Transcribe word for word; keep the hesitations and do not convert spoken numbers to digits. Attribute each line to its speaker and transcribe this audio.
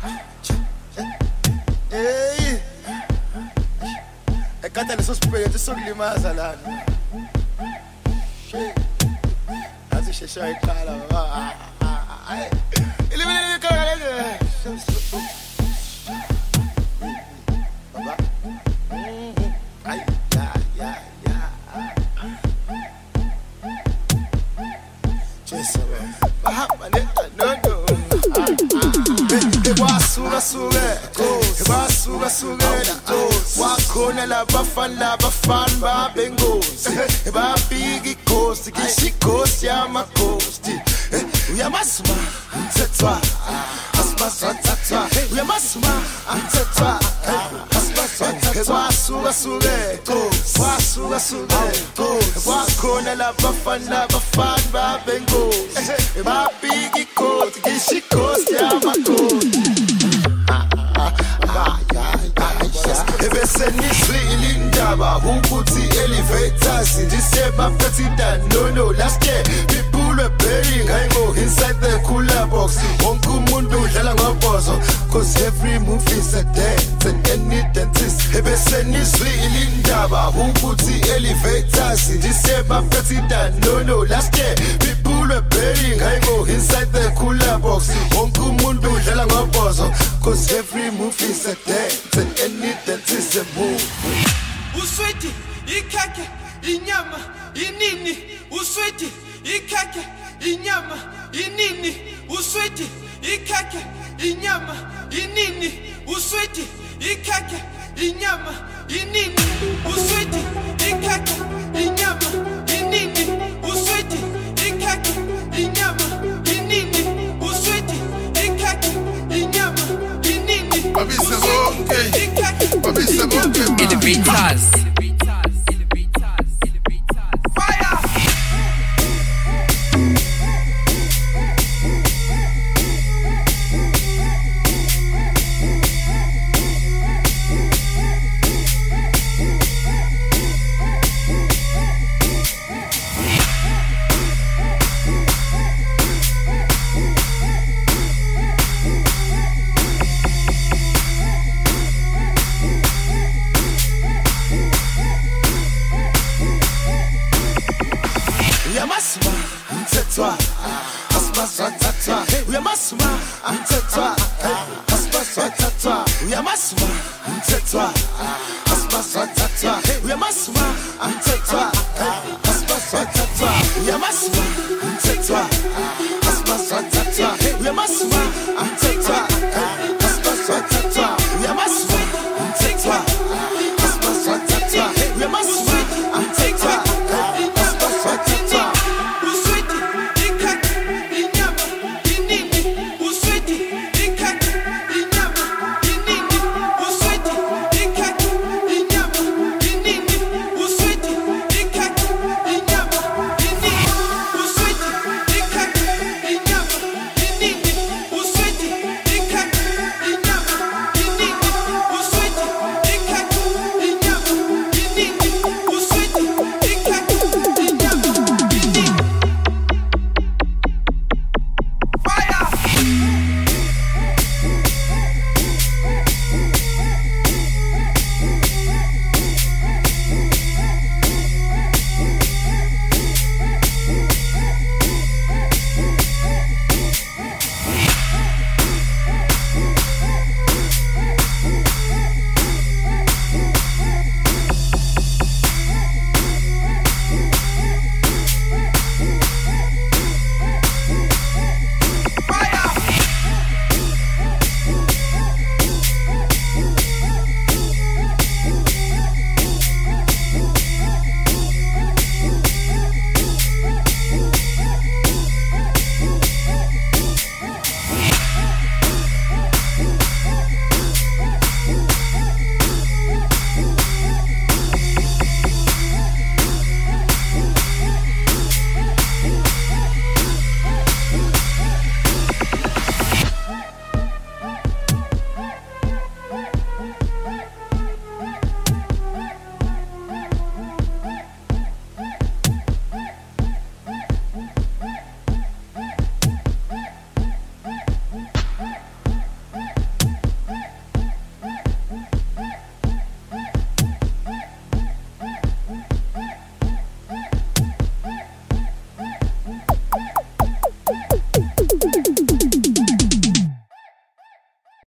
Speaker 1: Hey, ekata leso sipele sokulimaza lana. Azi shesha ikhala baba. Ilimele ikhala lana. Baba. Ay, ya, ya, ya. Just Bahama neta no no. Ebasuka suke, ebasuka suke, wakhona labafana labafana babengozi, ebabika ikosi, kisho ikosi yamakhosti, uyamasuma mthethwa, asibazwa thathwa, uyamasuma mthethwa, asibazwa thathwa, wasuka suke, wasuka suke, wakhona labafana labafana babengozi, ebabika ikosi, kisho ikosi yamakhosti. Ebesenizwile indaba ukuthi elevators ndiseba president no no last year people were burying go inside the cooler box wonke umuntu udlala ngobhozo cause every move is a dance and any dentist ebesenizwile indaba ukuthi elevators ndiseba president no no last year people were burying go inside the cooler box wonke umuntu udlala ngobhozo cause every move is a dance and any dentist a move.
Speaker 2: Uswiti, ikake, inyama, inini. Uswiti, ikake, inyama, inini. Uswiti, ikake, inyama, inini. Uswiti, ikake, inyama, inini. Uswiti, ikake, inyama, inini. Uswiti, ikake, inyama, inini. Uswiti, ikake, inyama, inini.
Speaker 3: Babisa bonke, babisa bonke.
Speaker 4: Elevators.
Speaker 2: Fire!
Speaker 1: Uyamasuma mthethwa, asibazwa thathwa, uyamasuma mthethwa,